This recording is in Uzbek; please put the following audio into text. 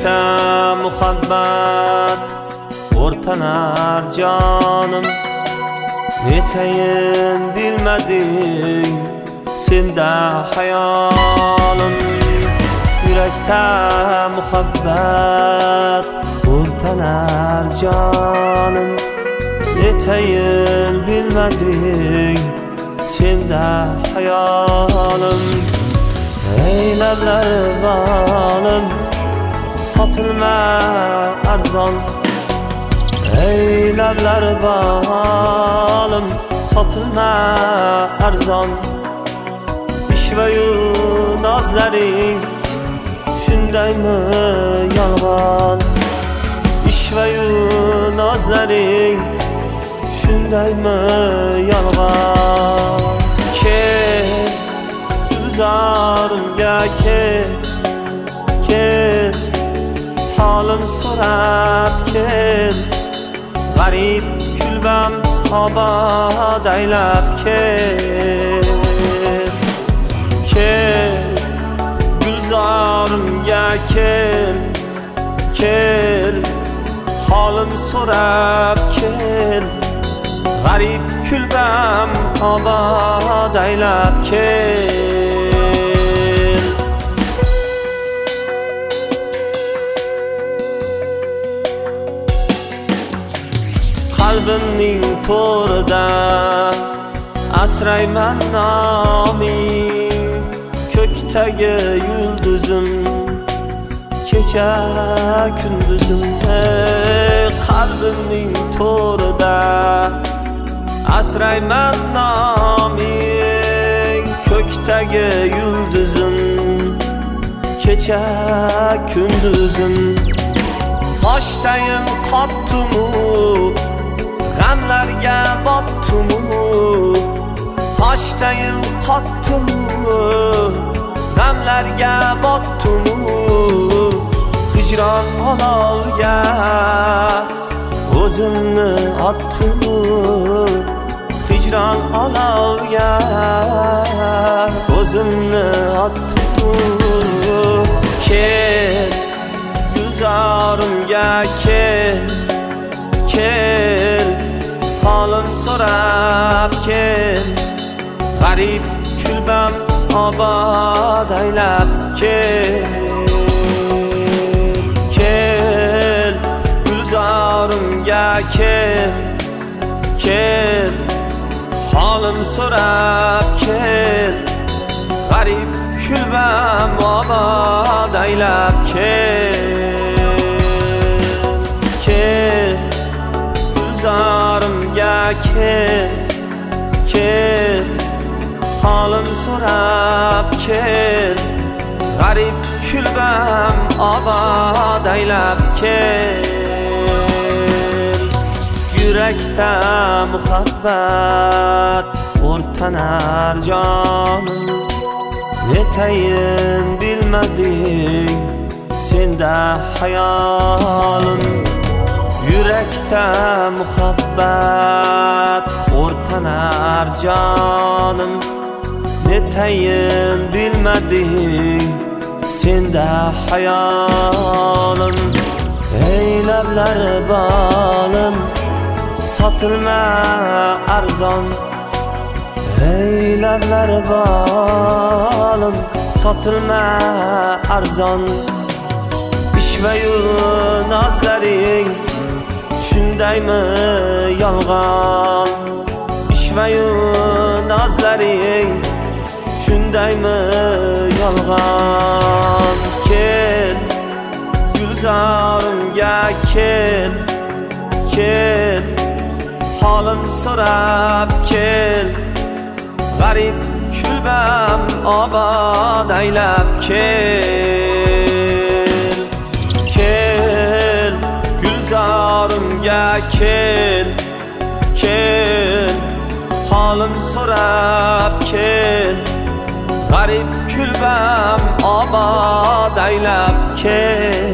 Yurakda muhabbat o'rtanar jonim, netayin bilmading senda hayolim. Yurakda muhabbat o'rtanar jonim, netayin bilmading senda hayolim. Ey lablar bolim, sotilma arzon. Ey lablar bolim, sotilma arzon. Ishvayu nozlaring shundaymi yolg'on? Ishvayu nozlaring shundaymi yolg'on? Kel gulzorimga kel, kel holim so'rab kel. G'arib kulbam obod aylab kel, kel gulzorimga kel, kel holim so'rab kel. G'arib kulbam obod aylab kel. Qalbimning to'rida asrayman noming, ko'kdagi yulduzim, kecha kunduzim. Qalbimning to'rida asrayman noming, ko'kdagi yulduzim, kecha kunduzim. Toshdayin qotdimu, g'amlarga botdimu. Toshdayin qotdimu, g'amlarga botdimu. Hijron olovga o'zimni otdimu. Hijron olovga o'zimni otdimu. Kel gulzorimga kel, kel holim so'rab kel. G'arib kulbam obod aylab kel, kel gulzorimga kel, kel holim so'rab kel. G'arib kulbam obod aylab kel, kel gulzorimga kel, kel holim so'rab kel. G'arib kulbam obod aylab kel. Yurakda muhabbat o'rtanar jonim, netayin bilmading senda hayolim. Yurakda muhabbat o'rtanar jonim, netayin bilmading senda hayolim. Ey lablar bolim, sotilma arzon. Ey lablar bolim, sotilma arzon. Ishvayu nozlaring shundaymi yolg'on? Ishvayu nozlaring shundaymi yolg'on? Kel gulzorimga kel, kel holim so'rab kel. G'arib kulbam obod aylab kel, kel gulzorimga kel, kel holim so'rab kel. G'arib kulbam obod aylab kel.